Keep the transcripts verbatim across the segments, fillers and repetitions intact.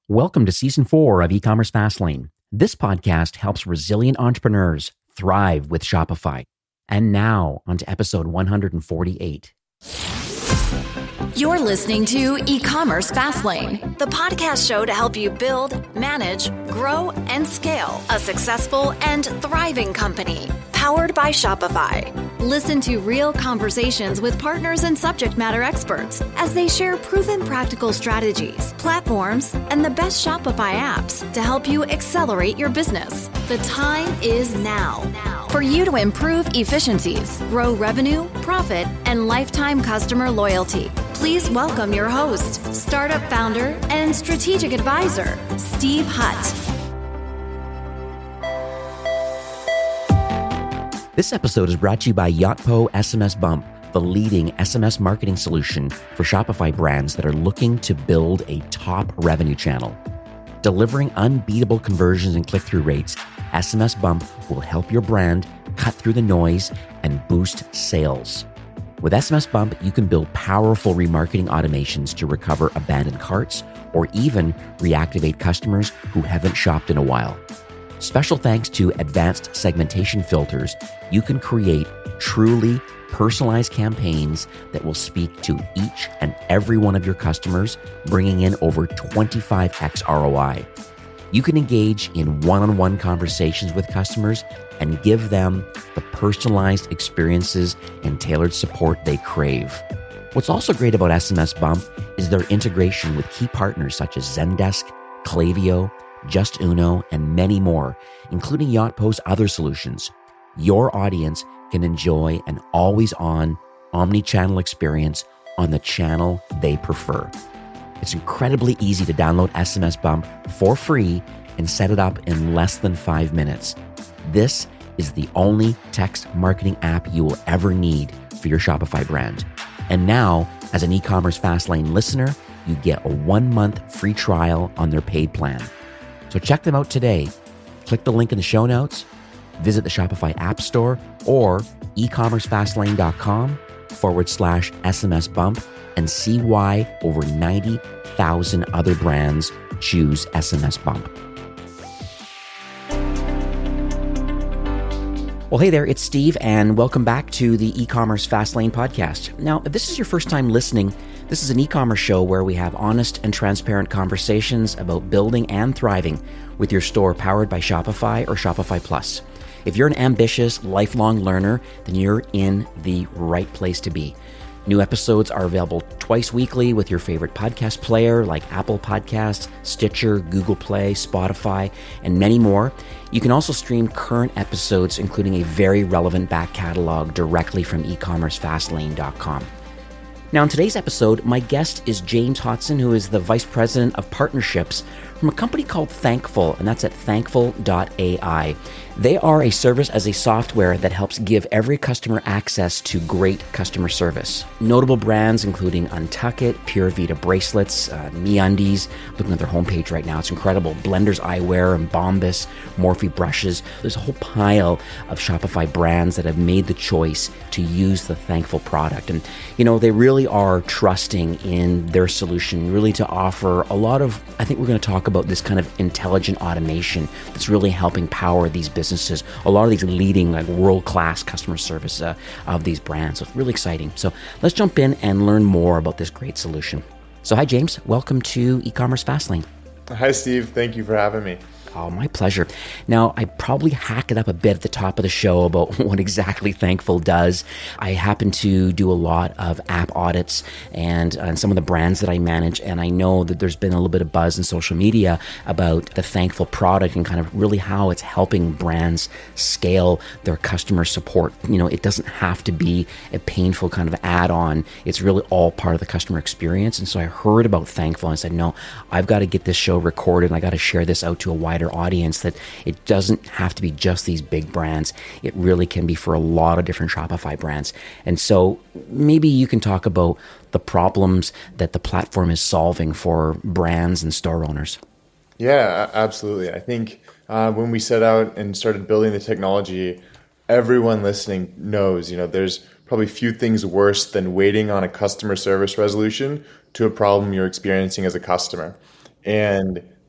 Welcome to Season four of E-Commerce Fastlane. This podcast helps resilient entrepreneurs thrive with Shopify. And now, on to episode one hundred forty-eight. You're listening to E-Commerce Fastlane, the podcast show to help you build, manage, grow, and scale a successful and thriving company, powered by Shopify. Listen to real conversations with partners and subject matter experts as they share proven practical strategies, platforms, and the best Shopify apps to help you accelerate your business. The time is now for you to improve efficiencies, grow revenue, profit, and lifetime customer loyalty. Please welcome your host, startup founder, and strategic advisor, Steve Hutt. This episode is brought to you by Yotpo S M S Bump, the leading S M S marketing solution for Shopify brands that are looking to build a top revenue channel. Delivering unbeatable conversions and click-through rates, S M S Bump will help your brand cut through the noise and boost sales. With S M S Bump, you can build powerful remarketing automations to recover abandoned carts or even reactivate customers who haven't shopped in a while. Special thanks to advanced segmentation filters, you can create truly personalized campaigns that will speak to each and every one of your customers, bringing in over twenty-five x R O I. You can engage in one-on-one conversations with customers and give them the personalized experiences and tailored support they crave. What's also great about S M S Bump is their integration with key partners such as Zendesk, Klaviyo, Just Uno, and many more, including Yotpo's other solutions. Your audience can enjoy an always-on, omni-channel experience on the channel they prefer. It's incredibly easy to download S M S Bump for free and set it up in less than five minutes. This is the only text marketing app you will ever need for your Shopify brand. And now, as an E-Commerce Fastlane listener, you get a one-month free trial on their paid plan. So check them out today. Click the link in the show notes, visit the Shopify App Store, or ecommercefastlane.com forward slash SMS Bump and see why over ninety thousand other brands choose S M S Bump. Well, hey there, it's Steve, and welcome back to the E-Commerce Fastlane podcast. Now, if this is your first time listening, this is an e-commerce show where we have honest and transparent conversations about building and thriving with your store powered by Shopify or Shopify Plus. If you're an ambitious, lifelong learner, then you're in the right place to be. New episodes are available twice weekly with your favorite podcast player like Apple Podcasts, Stitcher, Google Play, Spotify, and many more. You can also stream current episodes, including a very relevant back catalog, directly from e commerce fastlane dot com. Now, in today's episode, my guest is James Hodson, who is the Vice President of Partnerships from a company called Thankful, and that's at thankful dot A I. They are a service as a software that helps give every customer access to great customer service. Notable brands including Untuckit, Pure Vita bracelets, uh, MeUndies. Looking at their homepage right now, it's incredible. Blenders Eyewear and Bombas, Morphe brushes. There's a whole pile of Shopify brands that have made the choice to use the Thankful product. And, you know, they really are trusting in their solution, really to offer a lot of, I think we're going to talk about this kind of intelligent automation that's really helping power these businesses. A lot of these leading, like world-class customer service uh, of these brands. So it's really exciting. So let's jump in and learn more about this great solution. So hi, James. Welcome to E-Commerce Fastlane. Hi, Steve. Thank you for having me. Oh, my pleasure. Now, I probably hack it up a bit at the top of the show about what exactly Thankful does. I happen to do a lot of app audits and, and some of the brands that I manage, and I know that there's been a little bit of buzz in social media about the Thankful product and kind of really how it's helping brands scale their customer support. You know, it doesn't have to be a painful kind of add-on. It's really all part of the customer experience. And so I heard about Thankful and I said, no, I've got to get this show recorded and I got to share this out to a wider audience, that it doesn't have to be just these big brands. It really can be for a lot of different Shopify brands. And so maybe you can talk about the problems that the platform is solving for brands and store owners. Yeah, absolutely. I think uh, when we set out and started building the technology, everyone listening knows, you know, there's probably few things worse than waiting on a customer service resolution to a problem you're experiencing as a customer. And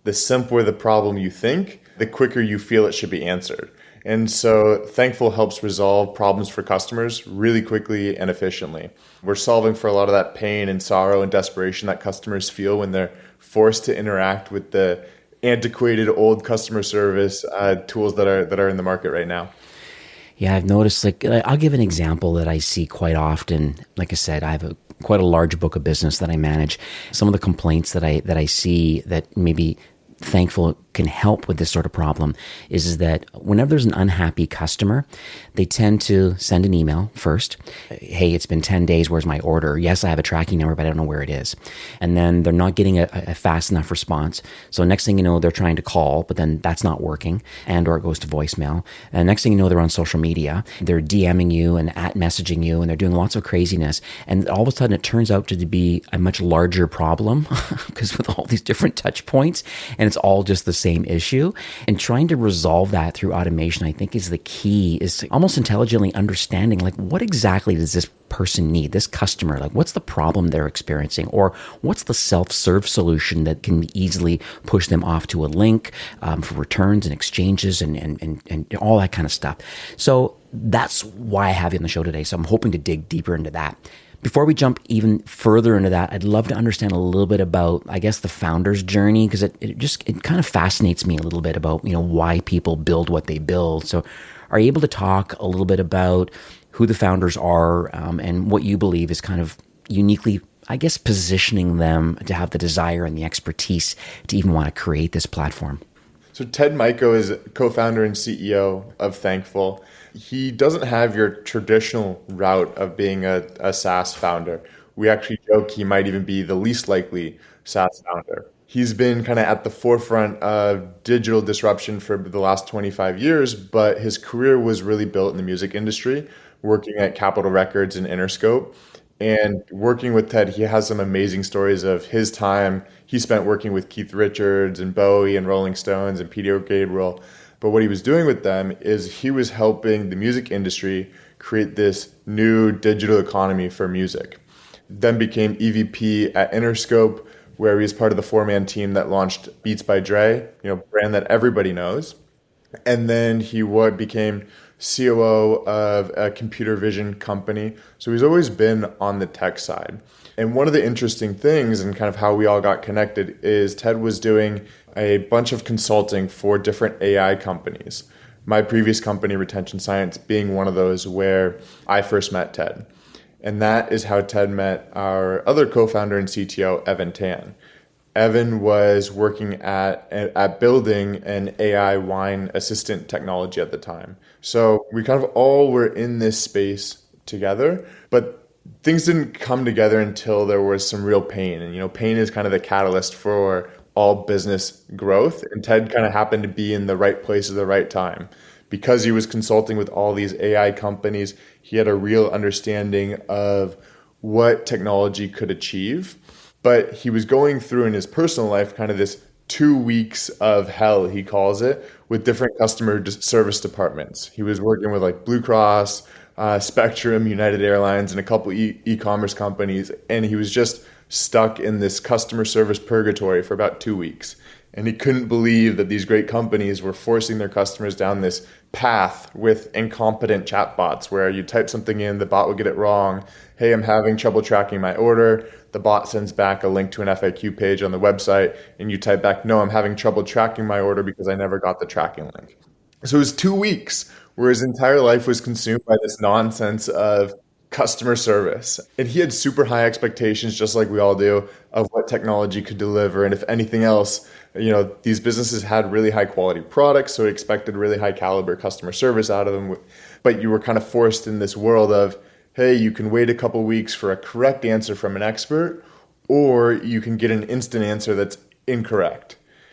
the simpler the problem you think, the quicker you feel it should be answered. And so Thankful helps resolve problems for customers really quickly and efficiently. We're solving for a lot of that pain and sorrow and desperation that customers feel when they're forced to interact with the antiquated old customer service uh, tools that are that are in the market right now. Yeah, I've noticed, like, I'll give an example that I see quite often. Like I said, I have a quite a large book of business that I manage. Some of the complaints that I that I see that maybe Thankful can help with this sort of problem is, is that whenever there's an unhappy customer, they tend to send an email first. Hey, it's been ten days. Where's my order? Yes, I have a tracking number, but I don't know where it is. And then they're not getting a, a fast enough response. So next thing you know, they're trying to call, but then that's not working, and or it goes to voicemail. And next thing you know, they're on social media. They're DMing you and at messaging you, and they're doing lots of craziness. And all of a sudden, it turns out to be a much larger problem because with all these different touch points, and it's all just the same issue. And trying to resolve that through automation, I think, is the key, is almost intelligently understanding, like, what exactly does this person need, this customer? Like, what's the problem they're experiencing? Or what's the self-serve solution that can easily push them off to a link um, for returns and exchanges and, and, and, and all that kind of stuff. So that's why I have you on the show today. So I'm hoping to dig deeper into that. Before we jump even further into that, I'd love to understand a little bit about, I guess, the founder's journey, because it, it just, it kind of fascinates me a little bit about, you know, why people build what they build. So are you able to talk a little bit about who the founders are um, and what you believe is kind of uniquely, I guess, positioning them to have the desire and the expertise to even want to create this platform? So Ted Maiko is co-founder and C E O of Thankful. He doesn't have your traditional route of being a, a SaaS founder. We actually joke he might even be the least likely SaaS founder. He's been kind of at the forefront of digital disruption for the last twenty-five years, but his career was really built in the music industry, working at Capitol Records and Interscope. And working with Ted, he has some amazing stories of his time he spent working with Keith Richards and Bowie and Rolling Stones and Peter Gabriel. But what he was doing with them is he was helping the music industry create this new digital economy for music. Then became E V P at Interscope, where he was part of the four-man team that launched Beats by Dre, you know, brand that everybody knows. And then he what became C O O of a computer vision company. So he's always been on the tech side. And one of the interesting things and kind of how we all got connected is Ted was doing a bunch of consulting for different A I companies. My previous company, Retention Science, being one of those where I first met Ted. And that is how Ted met our other co-founder and C T O, Evan Tan. Evan was working at at building an A I wine assistant technology at the time. So we kind of all were in this space together, but things didn't come together until there was some real pain. And, you know, pain is kind of the catalyst for all business growth. And Ted kind of happened to be in the right place at the right time. Because he was consulting with all these A I companies, he had a real understanding of what technology could achieve. But he was going through in his personal life kind of this two weeks of hell, he calls it, with different customer service departments. He was working with like Blue Cross, uh, Spectrum, United Airlines, and a couple e- e-commerce companies. And he was just stuck in this customer service purgatory for about two weeks. And he couldn't believe that these great companies were forcing their customers down this path with incompetent chatbots where you type something in, the bot will get it wrong. Hey, I'm having trouble tracking my order. The bot sends back a link to an F A Q page on the website, and you type back, no, I'm having trouble tracking my order because I never got the tracking link. So it was two weeks where his entire life was consumed by this nonsense of customer service. And he had super high expectations, just like we all do, of what technology could deliver. And if anything else, you know, these businesses had really high quality products, so he expected really high caliber customer service out of them. But you were kind of forced in this world of, hey, you can wait a couple weeks for a correct answer from an expert, or you can get an instant answer that's incorrect.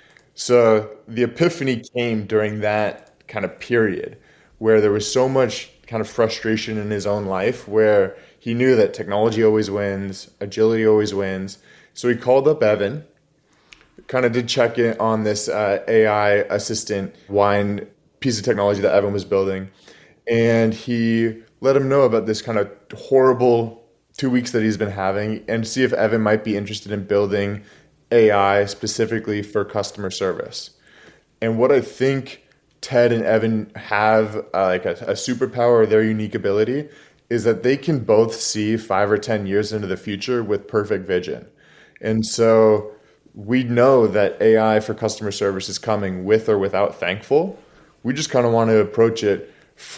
So the epiphany came during that kind of period where there was so much kind of frustration in his own life where he knew that technology always wins, agility always wins. So he called up Evan, kind of did check in on this uh, A I assistant wine piece of technology that Evan was building. And he let him know about this kind of horrible two weeks that he's been having and see if Evan might be interested in building A I specifically for customer service. And what I think Ted and Evan have uh, like a, a superpower or their unique ability is that they can both see five or ten years into the future with perfect vision. And so we know that A I for customer service is coming with or without Thankful. We just kind of want to approach it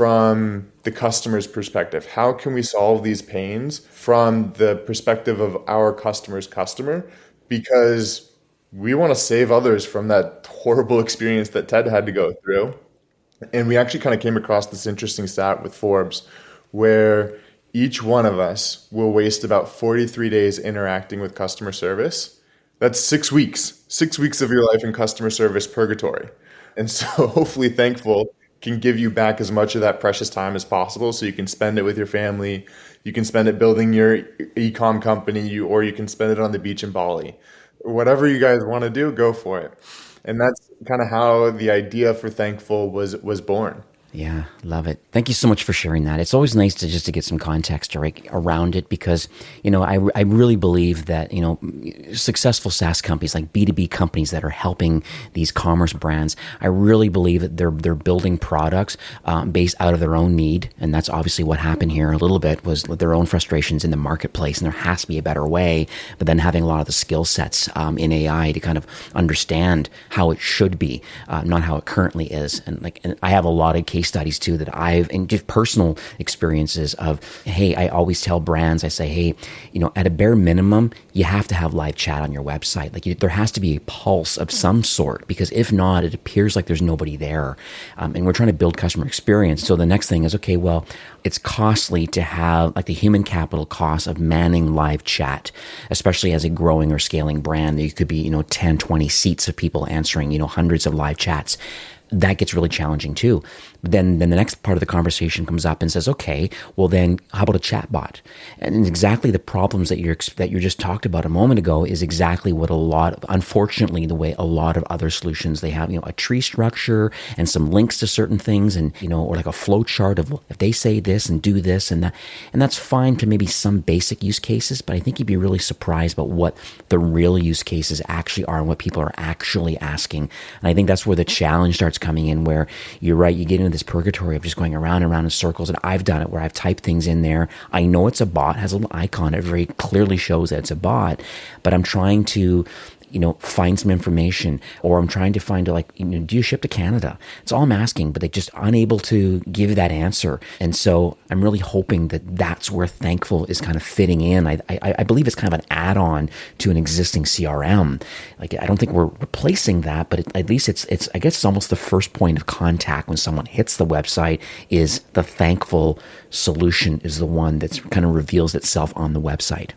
from the customer's perspective. How can we solve these pains from the perspective of our customer's customer? Because we want to save others from that horrible experience that Ted had to go through. And we actually kind of came across this interesting stat with Forbes where each one of us will waste about forty-three days interacting with customer service. That's six weeks, six weeks of your life in customer service purgatory. And so hopefully Thankful can give you back as much of that precious time as possible so you can spend it with your family. You can spend it building your e-com company, you, or you can spend it on the beach in Bali. Whatever you guys want to do, go for it. And that's kind of how the idea for Thankful was was born. Yeah, love it. Thank you so much for sharing that. It's always nice to just to get some context around it because, you know, I, I really believe that, you know, successful SaaS companies like B two B companies that are helping these commerce brands, I really believe that they're they're building products um, based out of their own need. And that's obviously what happened here a little bit was their own frustrations in the marketplace. And there has to be a better way, but then having a lot of the skill sets um, in A I to kind of understand how it should be, uh, not how it currently is. And like, and I have a lot of case studies too that I've and give personal experiences of, hey, I always tell brands, I say, hey, you know, at a bare minimum, you have to have live chat on your website. Like you, there has to be a pulse of some sort because if not, it appears like there's nobody there. Um, and we're trying to build customer experience. So the next thing is, okay, well, it's costly to have like the human capital cost of manning live chat, especially as a growing or scaling brand. There could be, you know, ten, twenty seats of people answering, you know, hundreds of live chats. That gets really challenging too. But then, then the next part of the conversation comes up and says, okay, well then how about a chatbot? And exactly the problems that you're, that you just talked about a moment ago is exactly what a lot of, unfortunately, the way a lot of other solutions, they have, you know, a tree structure and some links to certain things and, you know, or like a flow chart of if they say this and do this and that, and that's fine to maybe some basic use cases, but I think you'd be really surprised about what the real use cases actually are and what people are actually asking. And I think that's where the challenge starts coming in, where you're right, you get into this purgatory of just going around and around in circles. And I've done it where I've typed things in there. I know it's a bot, has a little icon. It very clearly shows that it's a bot, but I'm trying to, you know, find some information, or I'm trying to find, like, you know, do you ship to Canada? It's all I'm asking, but they're just unable to give that answer. And so I'm really hoping that that's where Thankful is kind of fitting in. I, I, I believe it's kind of an add-on to an existing C R M. Like, I don't think we're replacing that, but it, at least it's, it's, I guess it's almost the first point of contact when someone hits the website is the Thankful solution is the one that's kind of reveals itself on the website.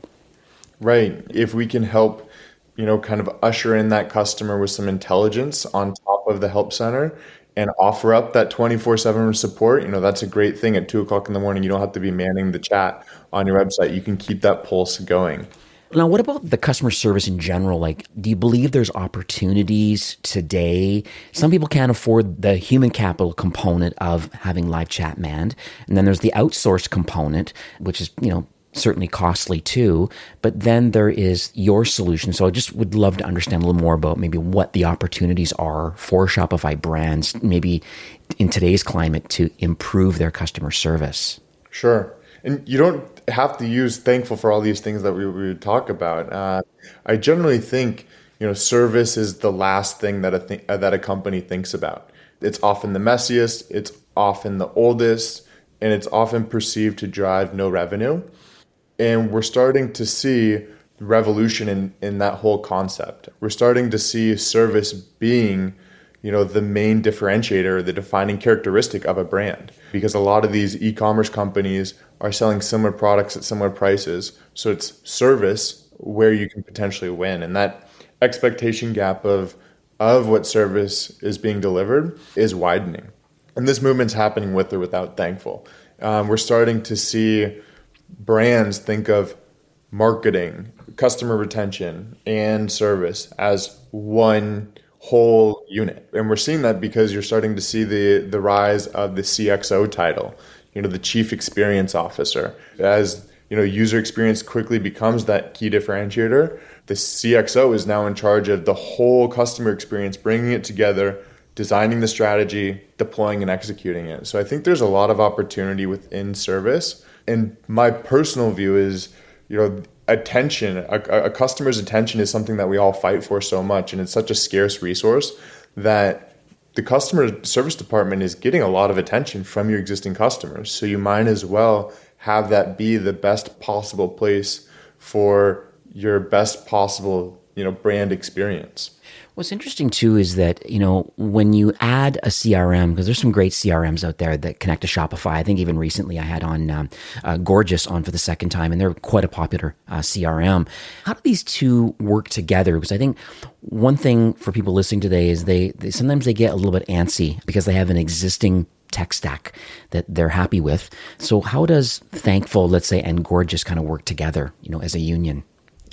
Right. If we can help, you know, kind of usher in that customer with some intelligence on top of the help center and offer up that twenty-four seven support, you know, that's a great thing. At two o'clock in the morning, you don't have to be manning the chat on your website. You can keep that pulse going. Now, what about the customer service in general? Like, do you believe there's opportunities today? Some people can't afford the human capital component of having live chat manned. And then there's the outsourced component, which is, you know, certainly costly too, but then there is your solution. So I just would love to understand a little more about maybe what the opportunities are for Shopify brands, maybe in today's climate, to improve their customer service. Sure. And you don't have to use Thankful for all these things that we, we would talk about. Uh, I generally think, you know, service is the last thing that a th- that a company thinks about. It's often the messiest, it's often the oldest, and it's often perceived to drive no revenue. And we're starting to see revolution in, in that whole concept. We're starting to see service being, you know, the main differentiator, the defining characteristic of a brand. Because a lot of these e-commerce companies are selling similar products at similar prices. So it's service where you can potentially win. And that expectation gap of, of what service is being delivered is widening. And this movement's happening with or without Thankful. Um, we're starting to see brands think of marketing, customer retention, and service as one whole unit. And we're seeing that because you're starting to see the, the rise of the C X O title, you know, the Chief Experience Officer, as you know, user experience quickly becomes that key differentiator. The C X O is now in charge of the whole customer experience, bringing it together, designing the strategy, deploying and executing it. So I think there's a lot of opportunity within service. And my personal view is, you know, attention, a, a customer's attention is something that we all fight for so much. And it's such a scarce resource that the customer service department is getting a lot of attention from your existing customers. So you might as well have that be the best possible place for your best possible, you know, brand experience. What's interesting too is that, you know, when you add a C R M, because there's some great C R Ms out there that connect to Shopify. I think even recently I had on um, uh, Gorgias on for the second time, and they're quite a popular uh, C R M. How do these two work together? Because I think one thing for people listening today is they, they sometimes they get a little bit antsy because they have an existing tech stack that they're happy with. So how does Thankful, let's say, and Gorgias kind of work together, you know, as a union?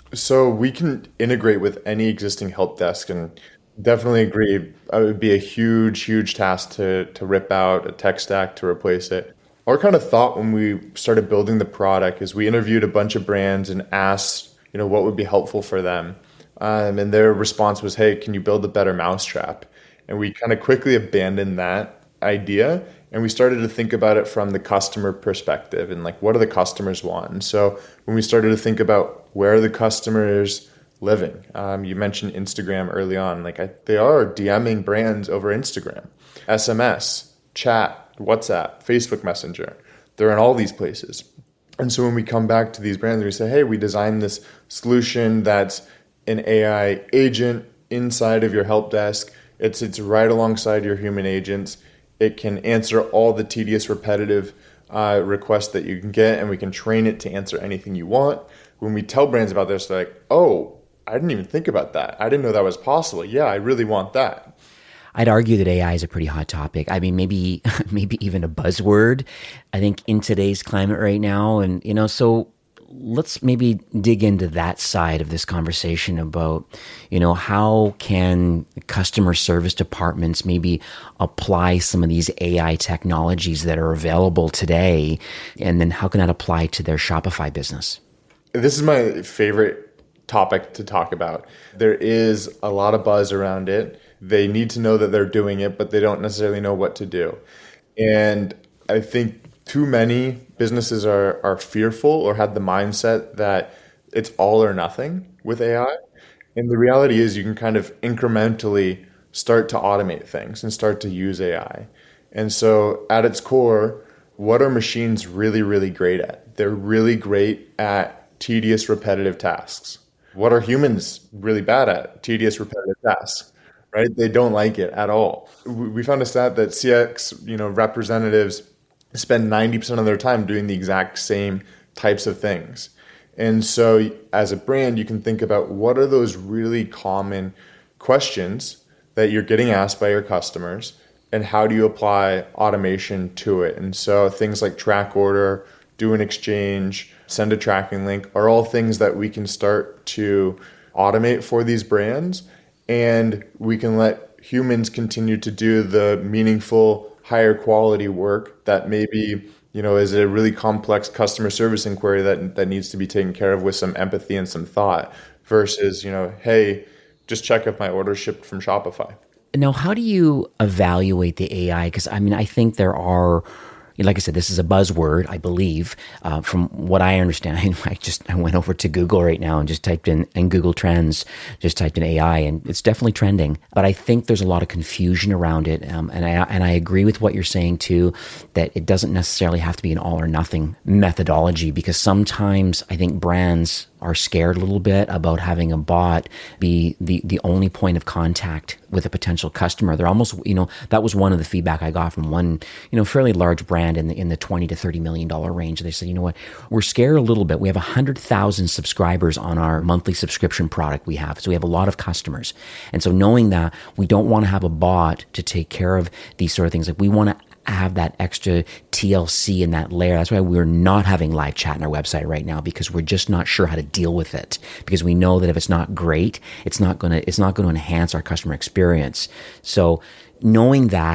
So we can integrate with any existing help desk, and definitely agree. It would be a huge, huge task to to rip out a tech stack to replace it. Our kind of thought when we started building the product is we interviewed a bunch of brands and asked, you know, what would be helpful for them. Um, and their response was, hey, can you build a better mousetrap? And we kind of quickly abandoned that idea. And we started to think about it from the customer perspective and like, what do the customers want? And so when we started to think about where are the customers living, um, you mentioned Instagram early on, like I, they are DMing brands over Instagram, S M S, chat, WhatsApp, Facebook Messenger. They're in all these places. And so when we come back to these brands, we say, hey, we designed this solution that's an A I agent inside of your help desk. It's it's right alongside your human agents. It can answer all the tedious, repetitive uh, requests that you can get, and we can train it to answer anything you want. When we tell brands about this, they're like, oh, I didn't even think about that. I didn't know that was possible. Yeah, I really want that. I'd argue that A I is a pretty hot topic. I mean, maybe maybe even a buzzword, I think, in today's climate right now. And, you know, so let's maybe dig into that side of this conversation about, you know, how can customer service departments maybe apply some of these A I technologies that are available today, and then how can that apply to their Shopify business? This is my favorite topic to talk about. There is a lot of buzz around it. They need to know that they're doing it, but they don't necessarily know what to do. And I think too many businesses are are fearful or have the mindset that it's all or nothing with A I. And the reality is you can kind of incrementally start to automate things and start to use A I. And so at its core, what are machines really, really great at? They're really great at tedious, repetitive tasks. What are humans really bad at? Tedious, repetitive tasks, right? They don't like it at all. We found a stat that C X, you know, representatives spend ninety percent of their time doing the exact same types of things. And so as a brand, you can think about what are those really common questions that you're getting asked by your customers, and how do you apply automation to it? And so things like track order, do an exchange, send a tracking link are all things that we can start to automate for these brands. And we can let humans continue to do the meaningful, higher quality work that maybe, you know, is a really complex customer service inquiry that that needs to be taken care of with some empathy and some thought versus, you know, hey, just check if my order shipped from Shopify. Now, how do you evaluate the A I? Because, I mean, I think there are, like I said, this is a buzzword, I believe. Uh, from what I understand, I just I went over to Google right now and just typed in, in Google Trends, just typed in A I, and it's definitely trending. But I think there's a lot of confusion around it. Um, and I and I agree with what you're saying, too, that it doesn't necessarily have to be an all or nothing methodology, because sometimes I think brands are scared a little bit about having a bot be the, the only point of contact with a potential customer. They're almost, you know, that was one of the feedback I got from one, you know, fairly large brand in the in the twenty to thirty million dollar range. They said, you know what, we're scared a little bit. We have one hundred thousand subscribers on our monthly subscription product we have. So we have a lot of customers. And so knowing that, we don't want to have a bot to take care of these sort of things. Like we want to have that extra T L C in that layer. That's why we're not having live chat on our website right now, because we're just not sure how to deal with it. Because we know that if it's not great, it's not going to it's not going to enhance our customer experience. So knowing that,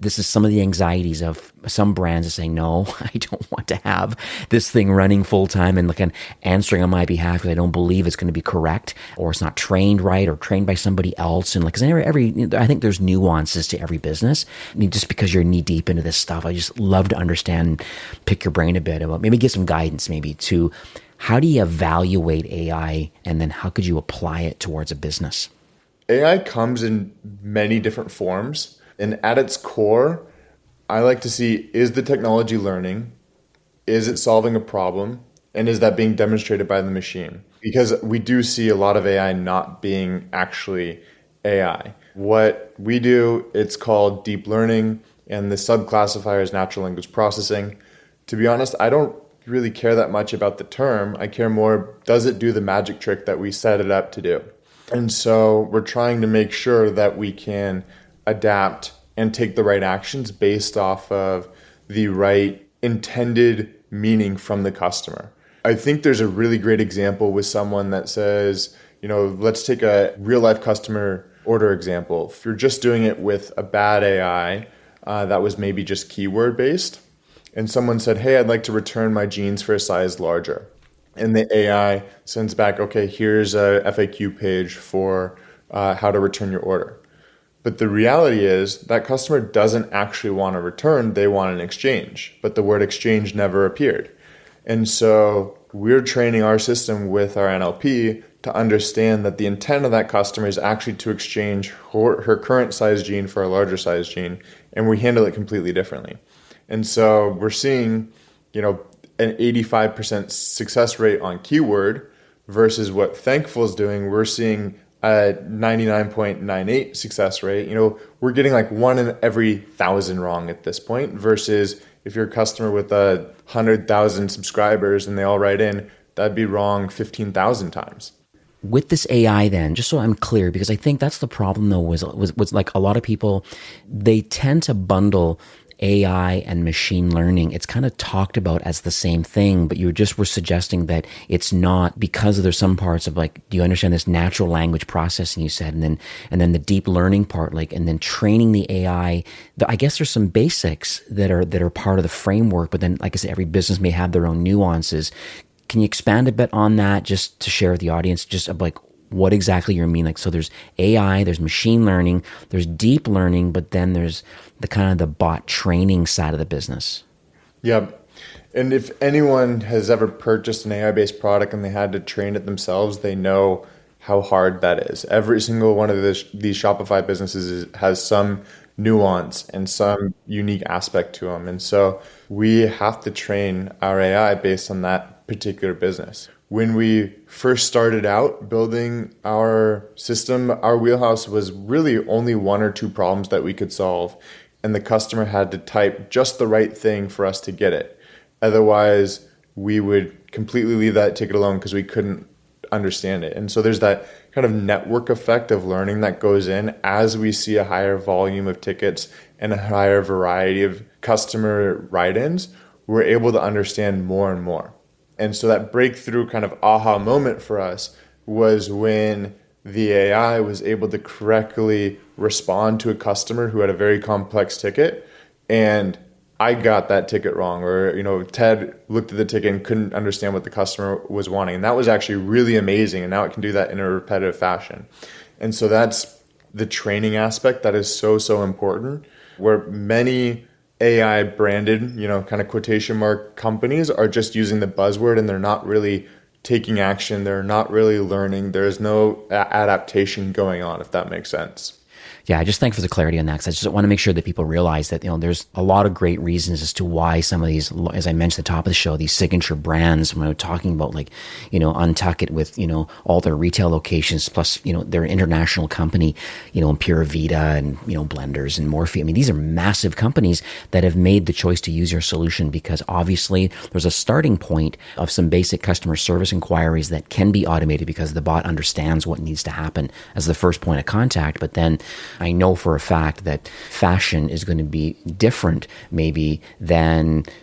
this is some of the anxieties of some brands that say, no, I don't want to have this thing running full time and like an answering on my behalf because I don't believe it's going to be correct or it's not trained right or trained by somebody else. And like, cause every, every, I think there's nuances to every business. I mean, just because you're knee deep into this stuff, I just love to understand, pick your brain a bit about, maybe give some guidance maybe to how do you evaluate A I and then how could you apply it towards a business? A I comes in many different forms. And at its core, I like to see, is the technology learning? Is it solving a problem? And is that being demonstrated by the machine? Because we do see a lot of A I not being actually A I. What we do, it's called deep learning, and the subclassifier is natural language processing. To be honest, I don't really care that much about the term. I care more, does it do the magic trick that we set it up to do? And so we're trying to make sure that we can adapt and take the right actions based off of the right intended meaning from the customer. I think there's a really great example with someone that says, you know, let's take a real life customer order example. If you're just doing it with a bad A I uh, that was maybe just keyword based, and someone said, hey, I'd like to return my jeans for a size larger. And the A I sends back, okay, here's a F A Q page for uh, how to return your order. But the reality is that customer doesn't actually want a return, they want an exchange. But the word exchange never appeared. And so we're training our system with our N L P to understand that the intent of that customer is actually to exchange her, her current size jean for a larger size jean, and we handle it completely differently. And so we're seeing, you know, an eighty-five percent success rate on keyword versus what Thankful is doing. We're seeing a ninety-nine point nine eight success rate. You know, we're getting like one in every thousand wrong at this point versus if you're a customer with a hundred thousand subscribers and they all write in, that'd be wrong fifteen thousand times. With this A I then, just so I'm clear, because I think that's the problem though, was, was, was like a lot of people, they tend to bundle A I and machine learning. It's kind of talked about as the same thing, but you just were suggesting that it's not, because there's some parts of like, do you understand this natural language processing you said, and then and then the deep learning part, like, and then training the A I. The, I guess there's some basics that are that are part of the framework, but then, like I said, every business may have their own nuances. Can you expand a bit on that, just to share with the audience, just of like what exactly you mean? Like, so there's A I, there's machine learning, there's deep learning, but then there's the kind of the bot training side of the business. Yeah. And if anyone has ever purchased an A I-based product and they had to train it themselves, they know how hard that is. Every single one of this, these Shopify businesses is, has some nuance and some unique aspect to them. And so we have to train our A I based on that particular business. When we first started out building our system, our wheelhouse was really only one or two problems that we could solve. And the customer had to type just the right thing for us to get it. Otherwise, we would completely leave that ticket alone because we couldn't understand it. And so there's that kind of network effect of learning that goes in as we see a higher volume of tickets and a higher variety of customer write-ins, we're able to understand more and more. And so that breakthrough kind of aha moment for us was when the A I was able to correctly respond to a customer who had a very complex ticket, and I got that ticket wrong, or, you know, Ted looked at the ticket and couldn't understand what the customer was wanting. And that was actually really amazing. And now it can do that in a repetitive fashion. And so that's the training aspect that is so, so important, where many A I branded, you know, kind of quotation mark companies are just using the buzzword and they're not really taking action. They're not really learning. There's no a- adaptation going on, if that makes sense. Yeah, I just thank for the clarity on that, because I just want to make sure that people realize that, you know, there's a lot of great reasons as to why some of these, as I mentioned at the top of the show, these signature brands, when we're talking about, like, you know, Untuckit with, you know, all their retail locations, plus, you know, their international company, you know, Pura Vida and, you know, Blenders and Morphe. I mean, these are massive companies that have made the choice to use your solution, because obviously there's a starting point of some basic customer service inquiries that can be automated because the bot understands what needs to happen as the first point of contact. But then I know for a fact that fashion is going to be different maybe than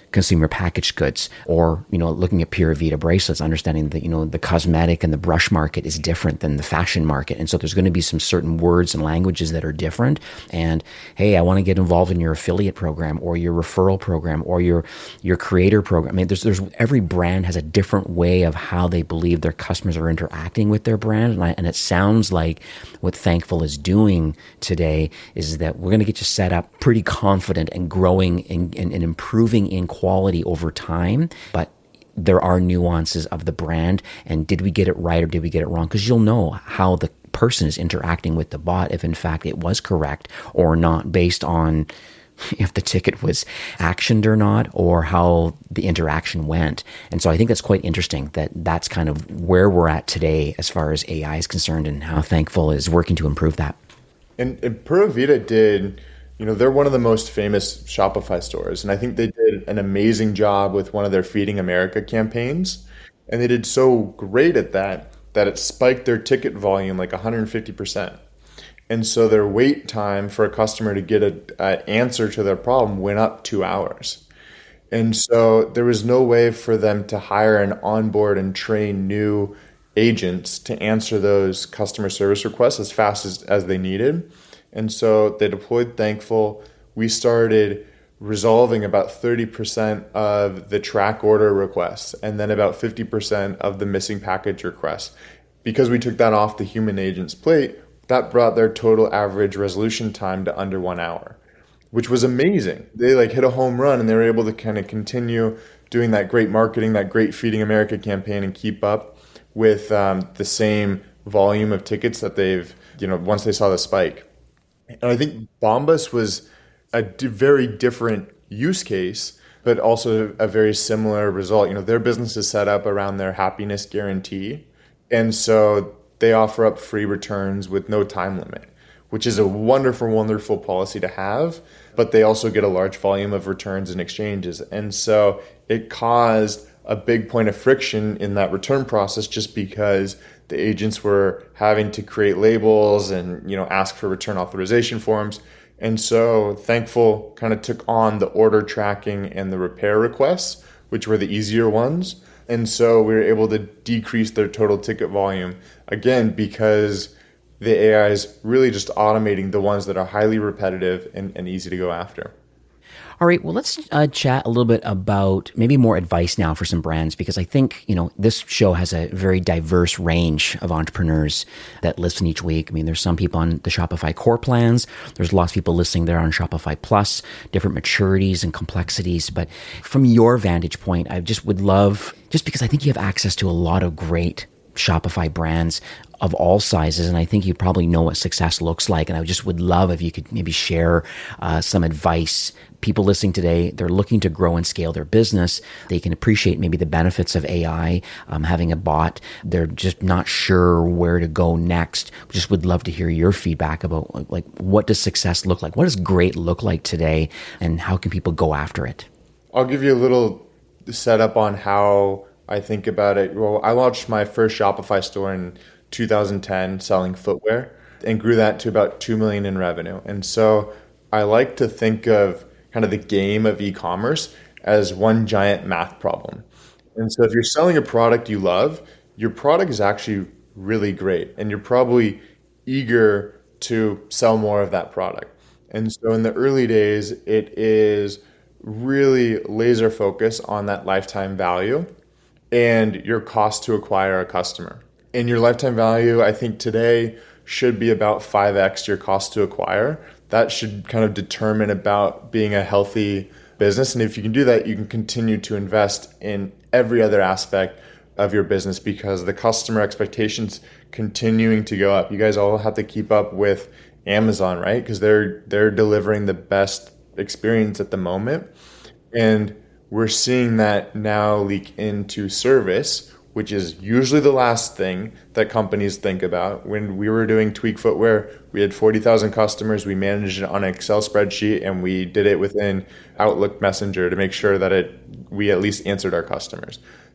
consumer packaged goods, or, you know, looking at Pura Vida bracelets, understanding that, you know, the cosmetic and the brush market is different than the fashion market. And so there's going to be some certain words and languages that are different. And hey, I want to get involved in your affiliate program or your referral program or your, your creator program. I mean, there's, there's every brand has a different way of how they believe their customers are interacting with their brand. And, I, and it sounds like what Thankful is doing today is that we're going to get you set up pretty confident and growing and, and, and improving in quality over time. But there are nuances of the brand. And did we get it right or did we get it wrong? Because you'll know how the person is interacting with the bot, if in fact it was correct or not, based on if the ticket was actioned or not, or how the interaction went. And so I think that's quite interesting that that's kind of where we're at today as far as A I is concerned, and how Thankful is working to improve that. And, and Pura Vida did, you know, they're one of the most famous Shopify stores. And I think they did an amazing job with one of their Feeding America campaigns. And they did so great at that, that it spiked their ticket volume like one hundred fifty percent. And so their wait time for a customer to get an answer to their problem went up two hours. And so there was no way for them to hire and onboard and train new agents to answer those customer service requests as fast as, as they needed. And so they deployed Thankful. We started resolving about thirty percent of the track order requests and then about fifty percent of the missing package requests. Because we took that off the human agent's plate, that brought their total average resolution time to under one hour, which was amazing. They like hit a home run, and they were able to kind of continue doing that great marketing, that great Feeding America campaign, and keep up with um, the same volume of tickets that they've, you know, once they saw the spike. And I think Bombas was a d- very different use case, but also a very similar result. You know, their business is set up around their happiness guarantee. And so they offer up free returns with no time limit, which is a wonderful, wonderful policy to have. But they also get a large volume of returns and exchanges. And so it caused a big point of friction in that return process, just because the agents were having to create labels and, you know, ask for return authorization forms. And so Thankful kind of took on the order tracking and the repair requests, which were the easier ones. And so we were able to decrease their total ticket volume, again, because the A I is really just automating the ones that are highly repetitive and, and easy to go after. All right, well, let's uh, chat a little bit about maybe more advice now for some brands, because I think, you know, this show has a very diverse range of entrepreneurs that listen each week. I mean, there's some people on the Shopify core plans. There's lots of people listening there on Shopify Plus, different maturities and complexities. But from your vantage point, I just would love, just because I think you have access to a lot of great Shopify brands of all sizes, and I think you probably know what success looks like. And I just would love if you could maybe share uh, some advice. People listening today, they're looking to grow and scale their business. They can appreciate maybe the benefits of A I, um, having a bot. They're just not sure where to go next. Just would love to hear your feedback about, like, what does success look like? What does great look like today? And how can people go after it? I'll give you a little setup on how I think about it. Well, I launched my first Shopify store in two thousand ten selling footwear and grew that to about two million dollars in revenue. And so I like to think of kind of the game of e-commerce as one giant math problem. And so if you're selling a product you love, your product is actually really great, and you're probably eager to sell more of that product. And so in the early days, it is really laser focused on that lifetime value and your cost to acquire a customer. And your lifetime value, I think today, should be about five x your cost to acquire. That should kind of determine about being a healthy business. And if you can do that, you can continue to invest in every other aspect of your business, because the customer expectations continuing to go up. You guys all have to keep up with Amazon, right? Because they're they're delivering the best experience at the moment. And we're seeing that now leak into service, which is usually the last thing that companies think about. When we were doing Tweak Footwear, we had forty thousand customers. We managed it on an Excel spreadsheet, and we did it within Outlook Messenger to make sure that it we at least answered our customers.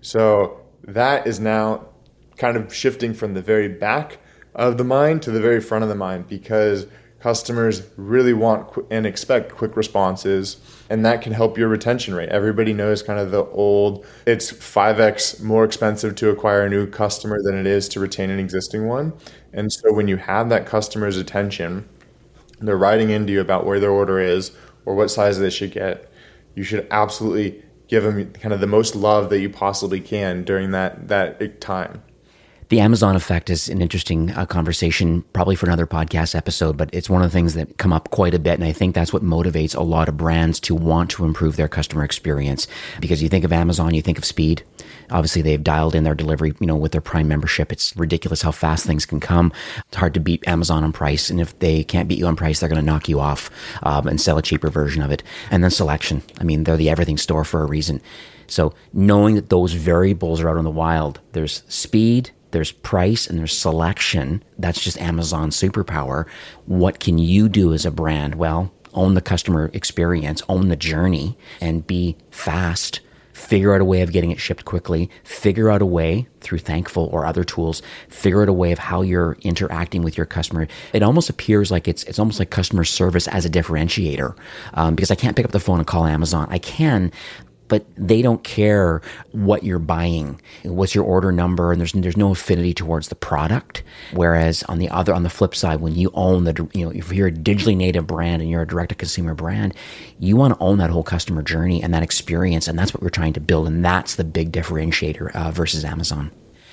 So that is now kind of shifting from the very back of the mind to the very front of the mind, because Customers really want qu- and expect quick responses, and that can help your retention rate. Everybody knows kind of the old, it's five x more expensive to acquire a new customer than it is to retain an existing one. And so when you have that customer's attention, they're writing into you about where their order is or what size they should get, you should absolutely give them kind of the most love that you possibly can during that that time. The Amazon effect is an interesting uh, conversation, probably for another podcast episode, but it's one of the things that come up quite a bit. And I think that's what motivates a lot of brands to want to improve their customer experience. Because you think of Amazon, you think of speed. Obviously, they've dialed in their delivery, you know, with their Prime membership. It's ridiculous how fast things can come. It's hard to beat Amazon on price. And if they can't beat you on price, they're going to knock you off um, and sell a cheaper version of it. And then selection. I mean, they're the everything store for a reason. So knowing that those variables are out in the wild, there's speed, there's price, and there's selection. That's just Amazon's superpower. What can you do as a brand? Well, own the customer experience, own the journey, and be fast. Figure out a way of getting it shipped quickly. Figure out a way through Thankful or other tools. Figure out a way of how you're interacting with your customer. It almost appears like it's it's almost like customer service as a differentiator, um, because I can't pick up the phone and call Amazon. I can, but they don't care what you're buying, what's your order number, and there's there's no affinity towards the product. Whereas on the other, on the flip side, when you own the, you know, if you're a digitally native brand and you're a direct-to-consumer brand, you want to own that whole customer journey and that experience, and that's what we're trying to build, and that's the big differentiator uh, versus Amazon.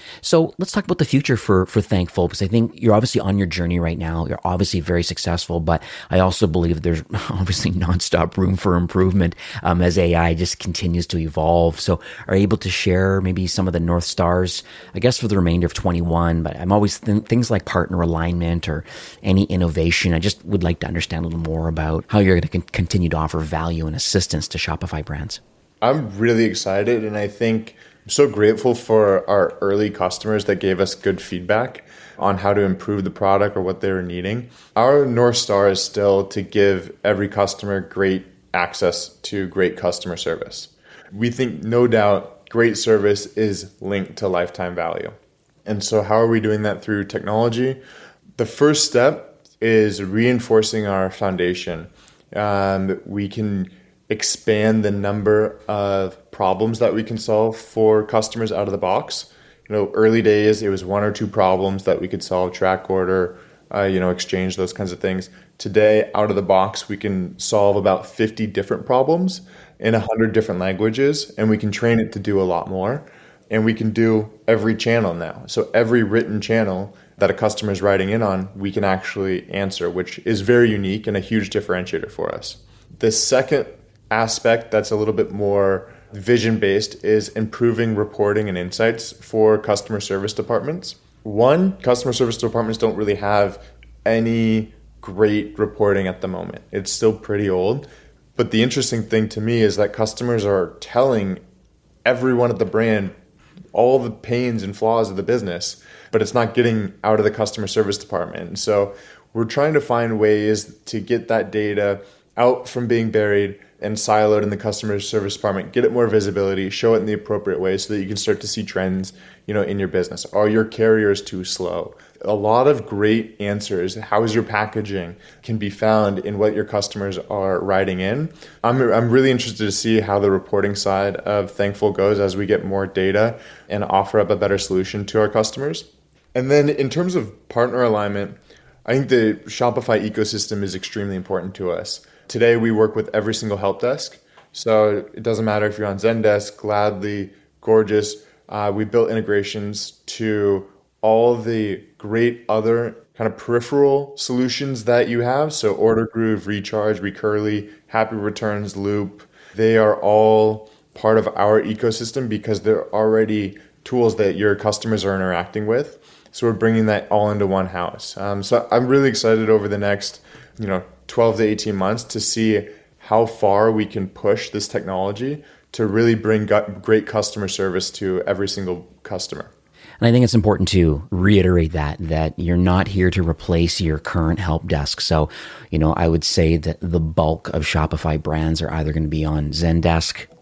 So let's talk about the future for, for Thankful, because I think you're obviously on your journey right now. You're obviously very successful, but I also believe there's obviously nonstop room for improvement um, as A I just continues to evolve. So are you able to share maybe some of the North Stars, I guess, for the remainder of twenty-one? But I'm always th- things like partner alignment or any innovation. I just would like to understand a little more about how you're going to con- continue to offer value and assistance to Shopify brands. I'm really excited, and I think I'm so grateful for our early customers that gave us good feedback on how to improve the product or what they were needing. Our North Star is still to give every customer great access to great customer service. We think, no doubt, great service is linked to lifetime value. And so how are we doing that through technology? The first step is reinforcing our foundation. Um, we can expand the number of problems that we can solve for customers out of the box. You know, early days, it was one or two problems that we could solve, track order, uh, you know, exchange, those kinds of things. Today, out of the box, we can solve about fifty different problems in one hundred different languages, and we can train it to do a lot more. And we can do every channel now. So every written channel that a customer is writing in on, we can actually answer, which is very unique and a huge differentiator for us. The second aspect that's a little bit more vision-based is improving reporting and insights for customer service departments. One, customer service departments don't really have any great reporting at the moment. It's still pretty old. But the interesting thing to me is that customers are telling everyone at the brand all the pains and flaws of the business, but it's not getting out of the customer service department. And so we're trying to find ways to get that data out from being buried and siloed in the customer service department, get it more visibility, show it in the appropriate way so that you can start to see trends, you know, in your business. Are your carriers too slow? A lot of great answers. How is your packaging can be found in what your customers are writing in. I'm, I'm really interested to see how the reporting side of Thankful goes as we get more data and offer up a better solution to our customers. And then in terms of partner alignment, I think the Shopify ecosystem is extremely important to us. Today, we work with every single help desk. So it doesn't matter if you're on Zendesk, Gladly, Gorgeous. Uh, we built integrations to all the great other kind of peripheral solutions that you have. So Order Groove, Recharge, Recurly, Happy Returns, Loop. They are all part of our ecosystem because they're already tools that your customers are interacting with. So we're bringing that all into one house. Um, so I'm really excited over the next, you know, twelve to eighteen months to see how far we can push this technology to really bring great customer service to every single customer. And I think it's important to reiterate that, that you're not here to replace your current help desk. So, you know, I would say that the bulk of Shopify brands are either going to be on Zendesk,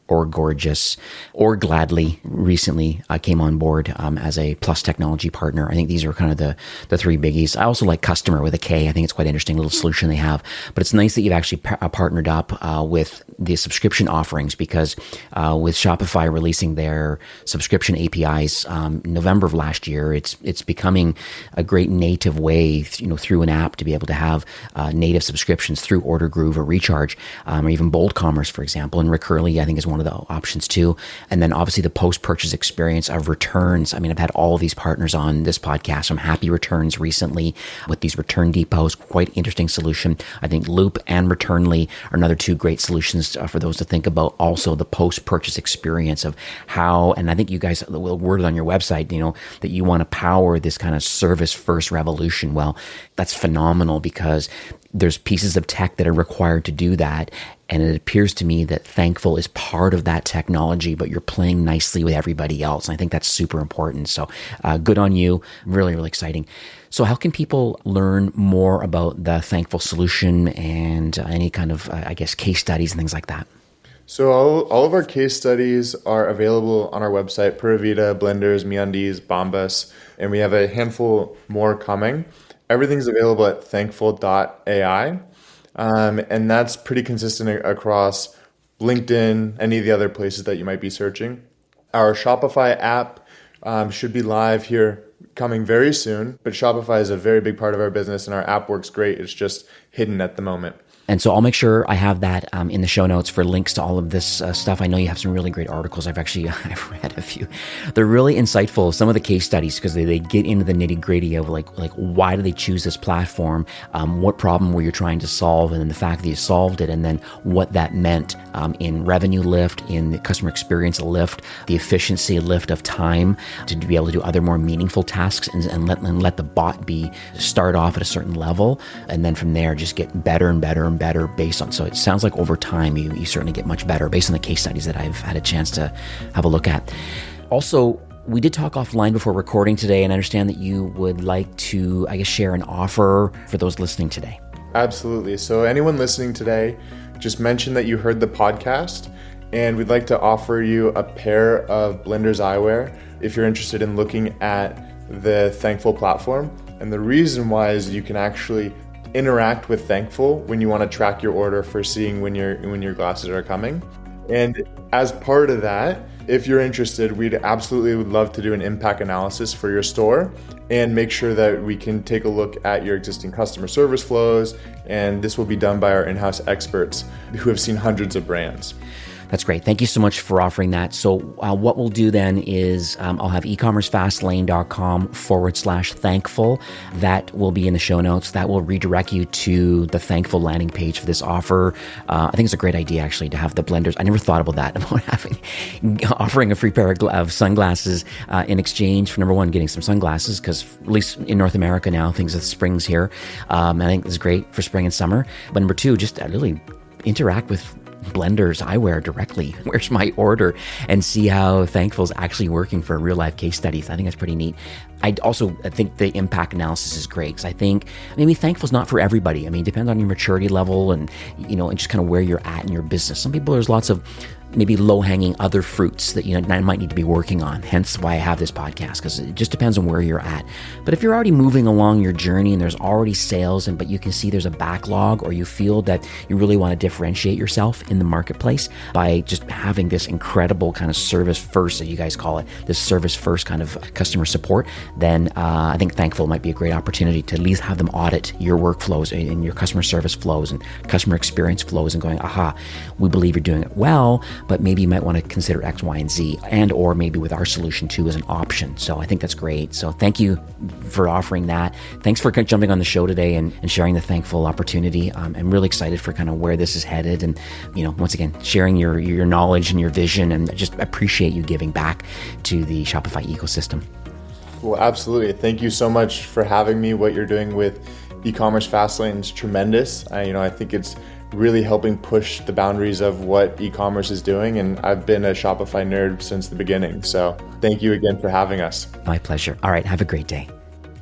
or Gorgias, or Gladly recently uh, came on board um, as a Plus Technology partner. I think these are kind of the, the three biggies. I also like Customer with a K. I think it's quite interesting little solution they have. But it's nice that you've actually par- partnered up uh, with the subscription offerings, because uh, with Shopify releasing their subscription A P Is um, November of last year, it's it's becoming a great native way, you know, through an app to be able to have uh, native subscriptions through Order Groove or Recharge, um, or even Bold Commerce, for example. And Recurly, I think, is one of the options too. And then obviously the post-purchase experience of returns. I mean, I've had all of these partners on this podcast from Happy Returns recently with these return depots. Quite interesting solution. I think Loop and Returnly are another two great solutions for those to think about. Also, the post-purchase experience of how, and I think you guys will word it on your website, you know, that you want to power this kind of service-first revolution. Well, that's phenomenal, because there's pieces of tech that are required to do that. And it appears to me that Thankful is part of that technology, but you're playing nicely with everybody else. And I think that's super important. So uh, good on you. Really, really exciting. So how can people learn more about the Thankful solution and uh, any kind of, uh, I guess, case studies and things like that? So all, all of our case studies are available on our website, Pura Vida, Blenders, MeUndies, Bombas, and we have a handful more coming. Everything's available at thankful dot A I, um, and that's pretty consistent across LinkedIn, any of the other places that you might be searching. Our Shopify app um, should be live here coming very soon, but Shopify is a very big part of our business, and our app works great. It's just hidden at the moment. And so I'll make sure I have that um, in the show notes for links to all of this uh, stuff. I know you have some really great articles. I've actually I've read a few. They're really insightful. Some of the case studies, because they, they get into the nitty gritty of like like why do they choose this platform? Um, what problem were you trying to solve? And then the fact that you solved it, and then what that meant um, in revenue lift, in the customer experience lift, the efficiency lift of time to be able to do other more meaningful tasks, and, and let and let the bot be start off at a certain level, and then from there just get better and better and better based on, so it sounds like over time you, you certainly get much better based on the case studies that I've had a chance to have a look at. Also, we did talk offline before recording today, and I understand that you would like to, I guess, share an offer for those listening today. Absolutely. So anyone listening today, just mention that you heard the podcast, and we'd like to offer you a pair of Blenders eyewear if you're interested in looking at the Thankful platform. And the reason why is you can actually interact with Thankful when you want to track your order for seeing when your when your glasses are coming. And as part of that, if you're interested, we'd absolutely would love to do an impact analysis for your store and make sure that we can take a look at your existing customer service flows. And this will be done by our in-house experts who have seen hundreds of brands. That's great. Thank you so much for offering that. So uh, what we'll do then is um, I'll have ecommercefastlane.com forward slash thankful. That will be in the show notes. That will redirect you to the Thankful landing page for this offer. Uh, I think it's a great idea, actually, to have the Blenders. I never thought about that, about having offering a free pair of, gla- of sunglasses uh, in exchange for, number one, getting some sunglasses, because at least in North America now, things are spring's here. Um, I think this is great for spring and summer. But number two, just uh, really interact with Blenders eyewear directly. Where's my order? And see how Thankful is actually working for real life case studies. I think that's pretty neat. I also I think the impact analysis is great, because I think maybe Thankful is not for everybody. I mean, it depends on your maturity level and, you know, and just kind of where you're at in your business. Some people, there's lots of maybe low-hanging other fruits that, you know, I might need to be working on. Hence why I have this podcast, because it just depends on where you're at. But if you're already moving along your journey and there's already sales, and but you can see there's a backlog, or you feel that you really want to differentiate yourself in the marketplace by just having this incredible kind of service first, that you guys call it, this service first kind of customer support, then uh, I think Thankful might be a great opportunity to at least have them audit your workflows and your customer service flows and customer experience flows, and going, aha, we believe you're doing it well, but maybe you might want to consider X, Y, and Z, and or maybe with our solution too as an option. So I think that's great. So thank you for offering that. Thanks for jumping on the show today and, and sharing the Thankful opportunity. Um, I'm really excited for kind of where this is headed, and, you know, once again, sharing your your knowledge and your vision, and just appreciate you giving back to the Shopify ecosystem. Well, absolutely. Thank you so much for having me. What you're doing with E-commerce Fastlane is tremendous. I, you know, I think it's really helping push the boundaries of what e-commerce is doing. And I've been a Shopify nerd since the beginning. So thank you again for having us. My pleasure. All right. Have a great day.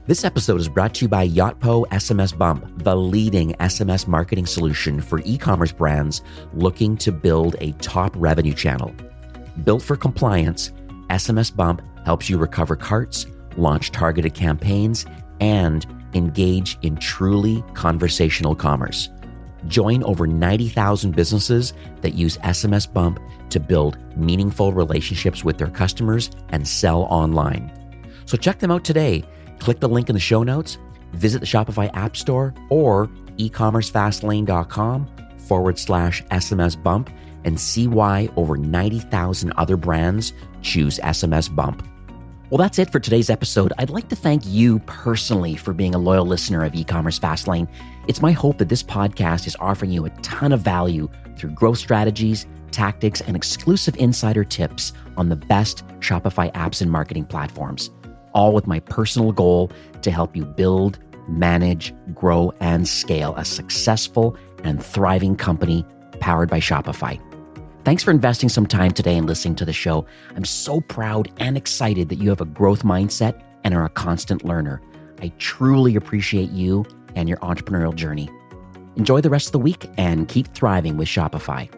This episode is brought to you by Yotpo S M S Bump, the leading S M S marketing solution for e-commerce brands looking to build a top revenue channel. Built for compliance, S M S Bump helps you recover carts, launch targeted campaigns, and engage in truly conversational commerce. Join over ninety thousand businesses that use S M S Bump to build meaningful relationships with their customers and sell online. So check them out today. Click the link in the show notes, visit the Shopify App Store or ecommercefastlane.com forward slash SMS Bump and see why over ninety thousand other brands choose S M S Bump. Well, that's it for today's episode. I'd like to thank you personally for being a loyal listener of E-commerce Fastlane. It's my hope that this podcast is offering you a ton of value through growth strategies, tactics, and exclusive insider tips on the best Shopify apps and marketing platforms, all with my personal goal to help you build, manage, grow, and scale a successful and thriving company powered by Shopify. Thanks for investing some time today and listening to the show. I'm so proud and excited that you have a growth mindset and are a constant learner. I truly appreciate you and your entrepreneurial journey. Enjoy the rest of the week and keep thriving with Shopify.